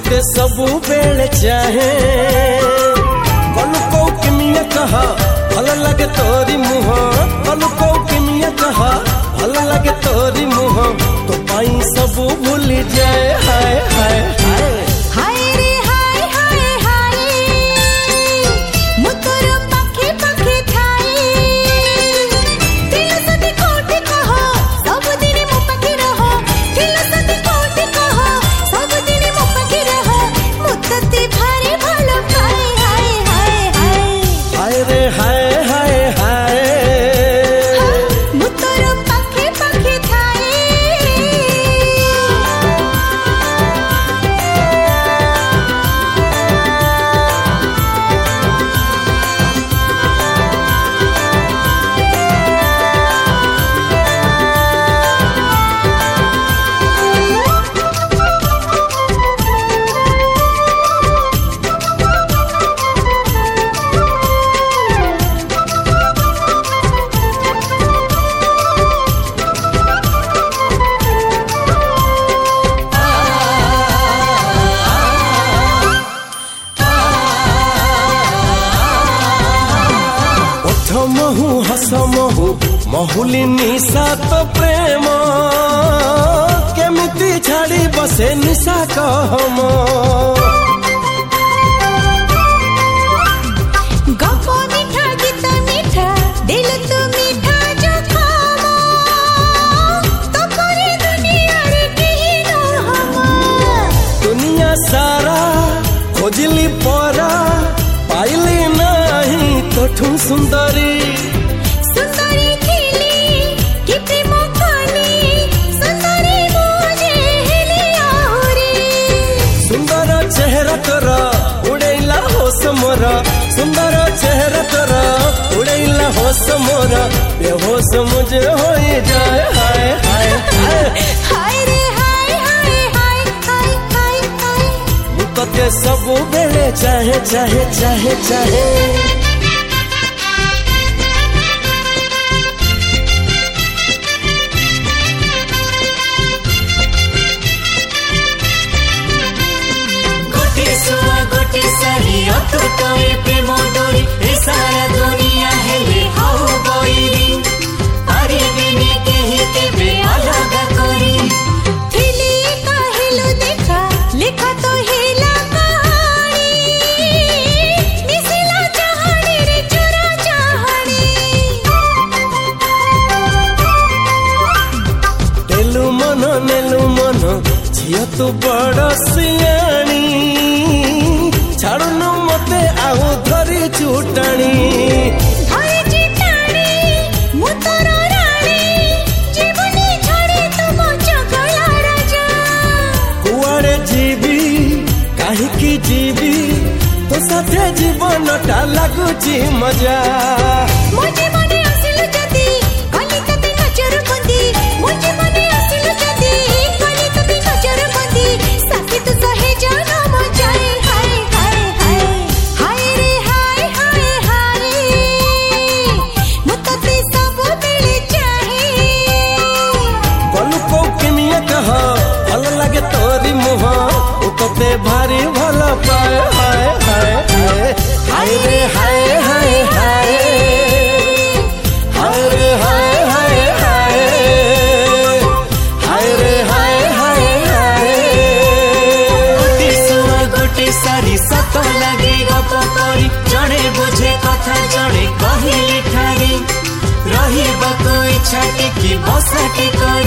तते सबु बेले चाहे कलु को किमिया कहा भल लगे तोरी मुह कलु को किमिया कहा भल लगे तोरी मुह तो पाई सबु भूली जाए हाय हाय हाय हाय रे हाय हाय हाय मुतोर पाखे पाखे थाए दिल सदी कोटी कहो सब दिन मो पाखे रहो दिल सदी कोटी कहो सब दिन मो पाखे रहो मुतते भारी भलो पाए हाय हाय हाय हाय रे हाय हाय हाय मुतोर पाखे पाखे थाए महु हस महु महुली निशा तो प्रेम केमिति छाड़ी बसे निशा कहम गप मीठा गीत मीठा दिल तू मीठा जो खामो तो करे दुनिया रे केही न हम दुनिया सारा खोजली परा पाइली नहीं तोठू सुंदरी सुंदरी थीली कि प्रेम खाली सुंदरी मुझे हेली आहुरी सुंदर चेहरा तोरा उड़ैला होश मोर सुंदर चेहरा तोरा उड़ैला होश मोर बेहोश मुझे होई जाए हाय हाय हाय हाय रे हाय हाय हाय हाय हाय हाय तते सबु बेले चाहे चाहे चाहे चाहे गोटे सुआ गोटे सारी अटुटाए प्रेम डोरी ए सारा दुनिया हेले हाउ बइरी पारिबेनी केहि केबे अलग करी थीली काहेलु देखा लिखा तो हेला कहानी मिसिला चाहणी रे चोरा चाहणी तेलु मन नेलु मन झियो तू बड़ सियाणी छाड़ुनु मते आउ धरी चुटाणी धरे चिटाणी मुतोर राणी जीवनी छाड़ी तुम चगला राजा कुआड़े जीवी काहिकी जीवी तो साथे जीवनटा लागुची मजा मुझे मने आसिलु जदी कली तते नजर बंदी मुझे मने आसिलु जदी कली तते नजर बंदी साथी तू सहे जाना मजाए हाय हाय हाय हाय रे हाय हाय हाय मुतते सब मिल चाहे कलु को किमिया कहा भल लगे तोरी मुह उतते भारी भल पाए हाय हाय हाय हाय रे हाय हाय हाय हाय रे हाय हाय हाय हाय रे हाय हाय हाय गोटे सुआ गोटे सारी सत लगे गप करी जड़े बुझे कथा जड़े कहले ठारी रहिबाको इच्छा टिकी बसा टिक